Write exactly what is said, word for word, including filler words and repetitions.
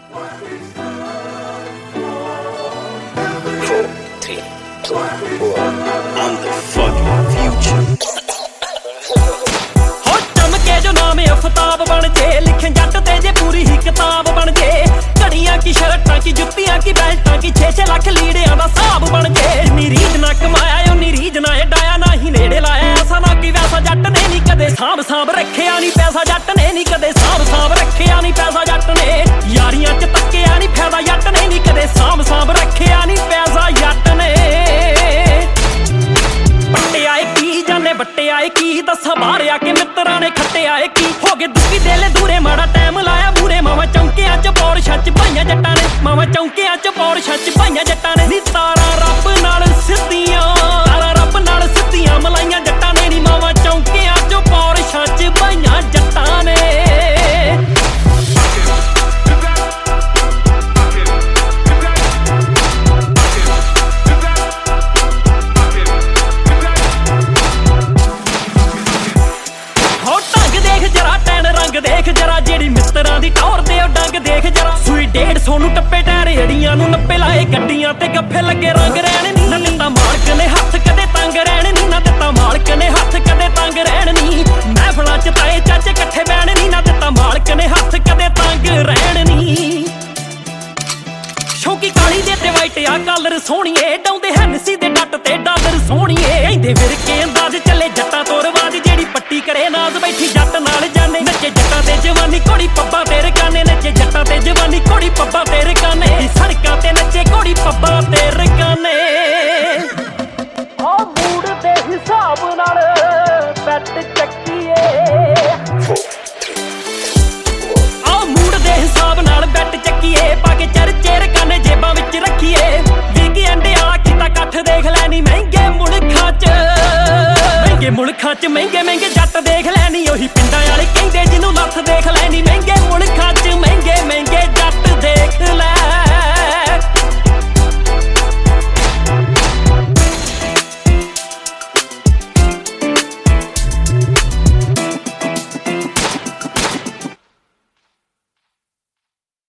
I'm the fucking future. हो चमके जो नाम अफताब बन जे, लिखे जट ते जे पूरी ही किताब बन जे। घड़ियां की शर्टां की जुत्तियां की बेल्टां की छे छे लख लीड़ियां दा साब बन जे। नी रीझ ना कमाया उन्नी रीझ ना डाया ना ही नेड़े लाया, ऐसा ना कि वैसा जट ने नी कदे सांभ सांभ रखिया नी पैसा जट ने नी कदे सांभ सांभ रखिया नी पैसा जट ने। यारियां च तक्किया नी फायदा जट ने नी कदे सांभ सांभ रखिया नी पैसा जट ने। बट्टे आए की जाने बट्टे आए की, दसा बाहर आके मित्रा ने खट्टे आए की। हो गए दुखी दिल दूरे माड़ा टाइम लाया बूरे, मावा चौंकियां च पौड़ छच पाइयां जट्टां ने। मावा चौंकियां च पौड़ छच पाइयां जट्टां ने। नी तारा रब नाल सिद्धियां, तारा रब नाल सिद्धियां मलाइयां जट्टां ने। नी मावा चौंकियां च पौड़ छच पाइयां जट्टां ने। देख जरा जेड़ी मित्तरां दी टौर ते डंग देख जरा। सूई डेढ़ सौ नूं टप्पे टायर एड़ियां नूं नप्पे लाए गड्डियां ते गफ्फे लगे रंग रहण नी। ना दित्ता मालक ने हत्थ कदे तंग रहण नी, ना दित्ता मालक ने हत्थ कदे तंग रहण नी। महफिलां च ताए चाचे कट्ठे बैण नी, ना दित्ता मालक ने हत्थ कदे तंग रहण नी। शौकी काली दे ते वाइट आ कलर सोहणीए, डाउंदे हैनसी दे डट ते डॉलर सोहणीए। इंदे विरके अंदाज चले जट्टां तो रवाज, जेड़ी पट्टी करे नाज बैठी जट नाल जाने। नच्चे जट्टां ते जवानी घोड़ी पब्बा ते रकाने, नच्चे जट्टां ते जवानी घोड़ी पब्बा ते रकाने। सड़कां ते नच्चे घोड़ी पब्बा ते रकाने। आ मूड दे हिसाब नाल बैट चक्कीए, आ मूड दे हिसाब नाल बैट चक्कीए। पाके चरचे रकाने जेबां विच रखीए। विग अंडे आ कीता कट्ठ देख लैनी महंगे मुल्खां च, महंगे मुल्खां च महंगे महंगे जट देख लैनी। ओही पिंडां वाले कहंदे जिन्नू लत्थ देख लैनी।